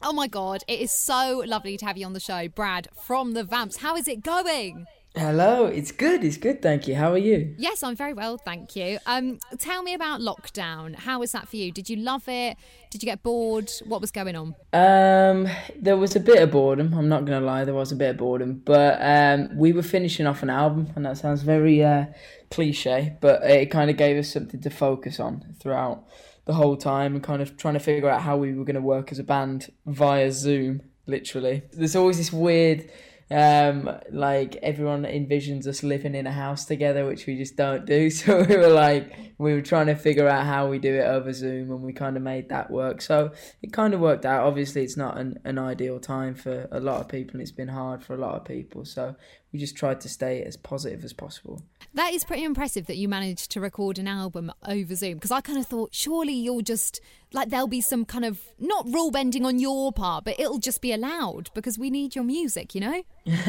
Oh my God, it is so lovely to have you on the show, Brad from the Vamps. How is it going? Hello, it's good, thank you. How are you? Yes, I'm very well, thank you. Tell me about lockdown. How was that for you? Did you love it? Did you get bored? What was going on? There was a bit of boredom, I'm not gonna lie, there was a bit of boredom, but we were finishing off an album, and that sounds very cliche, but it kind of gave us something to focus on throughout the whole time, and kind of trying to figure out how we were going to work as a band via Zoom, literally. There's always this weird like everyone envisions us living in a house together, which we just don't do. So we were trying to figure out how we do it over Zoom, and we kind of made that work. So it kind of worked out. Obviously it's not an ideal time for a lot of people, and it's been hard for a lot of people. So we just tried to stay as positive as possible. That is pretty impressive that you managed to record an album over Zoom, because I kind of thought surely you'll just, like, there'll be some kind of, not rule bending on your part, but it'll just be allowed because we need your music, you know?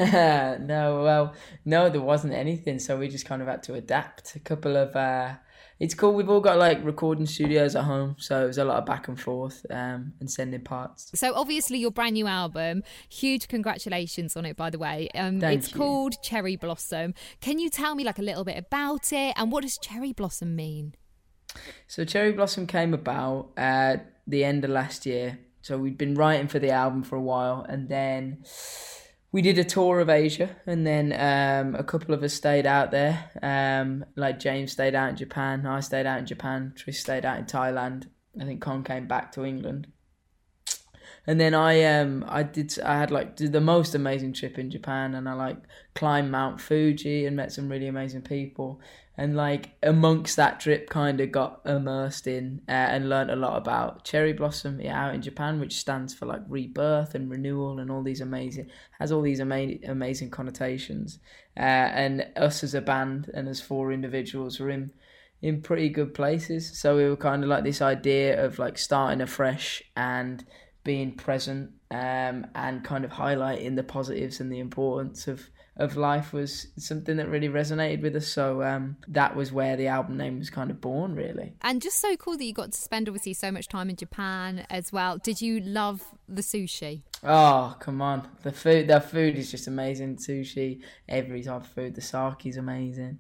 No, there wasn't anything, so we just kind of had to adapt. A couple of it's cool, we've all got like recording studios at home, so it was a lot of back and forth and sending parts. So obviously your brand new album, huge congratulations on it, by the way. It's called Cherry Blossom. Can you tell me like a little bit about it, and what does Cherry Blossom mean? So Cherry Blossom came about at the end of last year. So we'd been writing for the album for a while, and then we did a tour of Asia, and then a couple of us stayed out there. Like James stayed out in Japan, I stayed out in Japan, Trish stayed out in Thailand. I think Con came back to England. And then I had like the most amazing trip in Japan, and I like climbed Mount Fuji and met some really amazing people. And like amongst that trip, kind of got immersed in and learned a lot about Cherry Blossom out in Japan, which stands for like rebirth and renewal, and all these amazing connotations. And us as a band and as four individuals were in pretty good places. So we were kind of like this idea of like starting afresh and being present, and kind of highlighting the positives and the importance of life was something that really resonated with us. So that was where the album name was kind of born, really. And just so cool that you got to spend obviously so much time in Japan as well. Did you love the sushi? Oh, come on. The food is just amazing. Sushi, every type of food. The sake is amazing.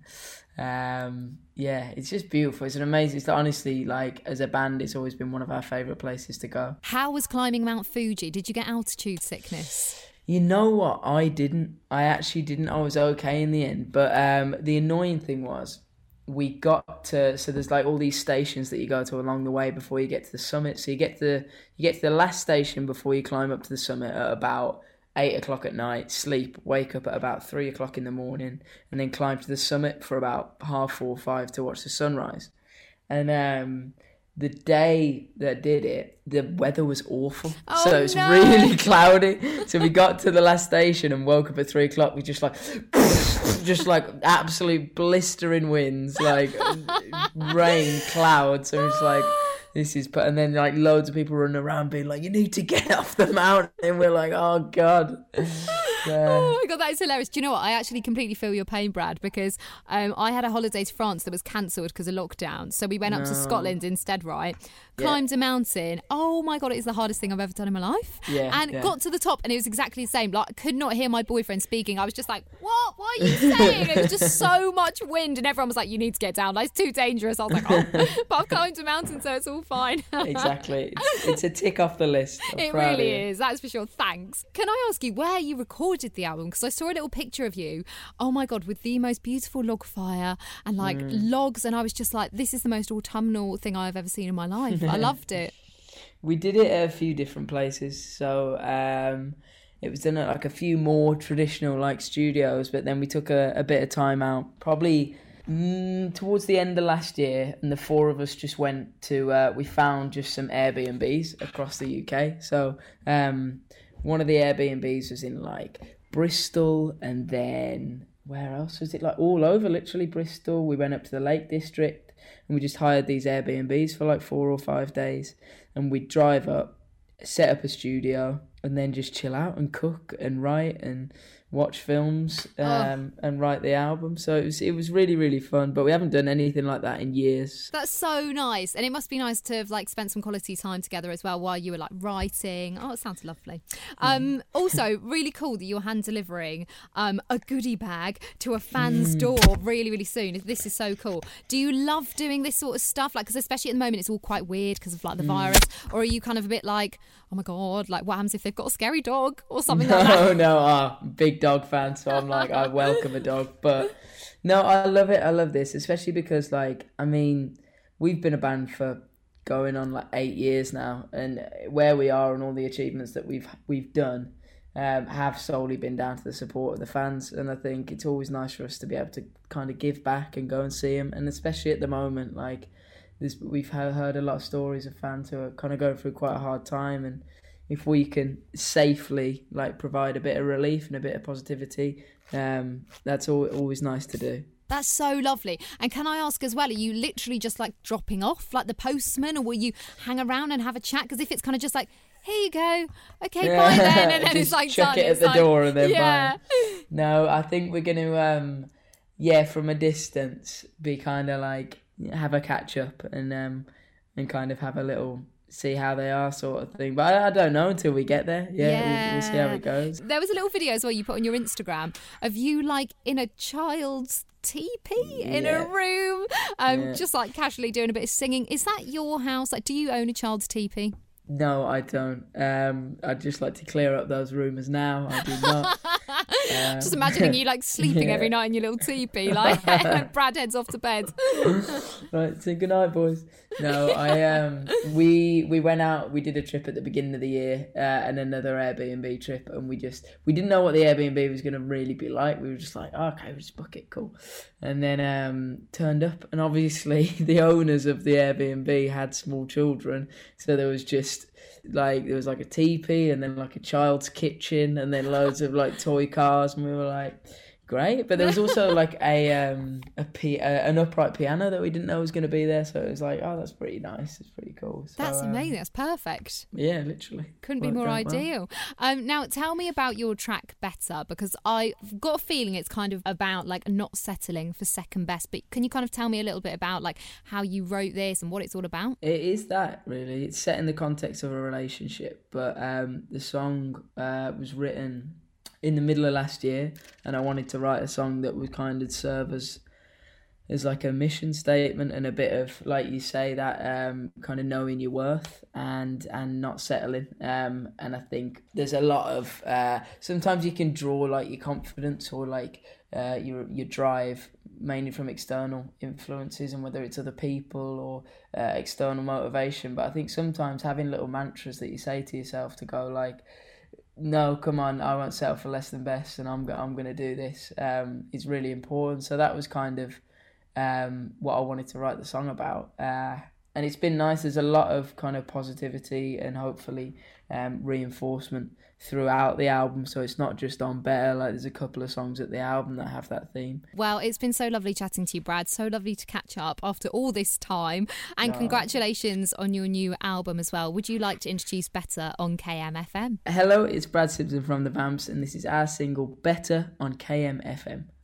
It's just beautiful. It's honestly, like, as a band, it's always been one of our favourite places to go. How was climbing Mount Fuji? Did you get altitude sickness? You know what? I actually didn't. I was okay in the end. But the annoying thing was, we got to, so there's like all these stations that you go to along the way before you get to the summit. So you get to the last station before you climb up to the summit at about 8:00 at night, sleep, wake up at about 3:00 in the morning, and then climb to the summit for about 4:30, 5 to watch the sunrise. And the day that did it, the weather was awful. Oh, so it's really cloudy. So we got to the last station and woke up at 3:00. We just like absolute blistering winds, like rain, clouds. So it's like, this is, and then like loads of people running around being like, you need to get off the mountain. And we're like, oh God. Oh my God, that is hilarious. Do you know what? I actually completely feel your pain, Brad, because I had a holiday to France that was cancelled because of lockdown. So we went up to Scotland instead, right? Climbed a mountain. Oh my God, it is the hardest thing I've ever done in my life. Got to the top, and it was exactly the same. Like, I could not hear my boyfriend speaking. I was just like, what? What are you saying? It was just so much wind, and everyone was like, you need to get down. Like, it's too dangerous. I was like, oh, but I've climbed a mountain, so it's all fine. Exactly. It's a tick off the list. It really is. That's for sure. Thanks. Can I ask you where you recorded the album? Because I saw a little picture of you, oh my God, with the most beautiful log fire and like logs, and I was just like, this is the most autumnal thing I've ever seen in my life. I loved it. We did it at a few different places. So it was done at like a few more traditional like studios, but then we took a bit of time out, probably towards the end of last year, and the four of us just went to we found just some Airbnbs across the UK. So one of the Airbnbs was in like Bristol, and then where else was it? Like all over, literally Bristol. We went up to the Lake District, and we just hired these Airbnbs for like 4 or 5 days, and we'd drive up, set up a studio, and then just chill out and cook and write and watch films and write the album. So it was really, really fun, but we haven't done anything like that in years. That's so nice. And it must be nice to have like spent some quality time together as well while you were like writing. Oh, it sounds lovely. Also really cool that you're hand delivering a goodie bag to a fan's door really, really soon. This is so cool. Do you love doing this sort of stuff? Like, because especially at the moment it's all quite weird because of like the virus, or are you kind of a bit like, oh my God, like what happens if they've got a scary dog or something like that? No, big dog fan, so I'm like, I welcome a dog. But no, I love it. I love this, especially because like, I mean, we've been a band for going on like 8 years now, and where we are and all the achievements that we've done have solely been down to the support of the fans. And I think it's always nice for us to be able to kind of give back and go and see them, and especially at the moment, like we've heard a lot of stories of fans who are kind of going through quite a hard time, and if we can safely like provide a bit of relief and a bit of positivity, that's always nice to do. That's so lovely. And can I ask as well, are you literally just like dropping off like the postman, or will you hang around and have a chat? Because if it's kind of just like, here you go, okay, bye then, and then it's like chuck done. it at the door and then bye. No, I think we're going to from a distance be kind of like have a catch up and kind of have a little see how they are sort of thing. But I don't know until we get there. We'll see how it goes. There was a little video as well you put on your Instagram of you like in a child's teepee in a room, just like casually doing a bit of singing. Is that your house? Like, do you own a child's teepee? No, I don't. I'd just like to clear up those rumours now. I do not. Just imagining you like sleeping every night in your little teepee, like Brad heads off to bed. Right, say good night, boys. No, we went out. We did a trip at the beginning of the year and another Airbnb trip, and we didn't know what the Airbnb was going to really be like. We were just like, oh, okay, we'll just book it, cool. And then turned up, and obviously the owners of the Airbnb had small children, so there was like a teepee and then like a child's kitchen and then loads of like toy cars, and we were like, great. But there was also like an upright piano that we didn't know was going to be there, so it was like, oh, that's pretty nice, it's pretty cool. So, that's amazing. That's perfect. Yeah, literally couldn't be more ideal. Now tell me about your track Better, because I've got a feeling it's kind of about like not settling for second best, but can you kind of tell me a little bit about like how you wrote this and what it's all about? It is that, really. It's set in the context of a relationship, but the song was written in the middle of last year, and I wanted to write a song that would kind of serve as like a mission statement and a bit of, like you say, that kind of knowing your worth and not settling. And I think there's a lot of sometimes you can draw like your confidence or like your drive mainly from external influences, and whether it's other people or external motivation. But I think sometimes having little mantras that you say to yourself to go like, no, come on, I won't settle for less than best, and I'm going to do this, is really important. So that was kind of what I wanted to write the song about. And it's been nice. There's a lot of kind of positivity and hopefully reinforcement throughout the album. So it's not just on Better. Like, there's a couple of songs at the album that have that theme. Well, it's been so lovely chatting to you, Brad. So lovely to catch up after all this time. And congratulations on your new album as well. Would you like to introduce Better on KMFM? Hello, it's Brad Simpson from The Vamps, and this is our single Better on KMFM.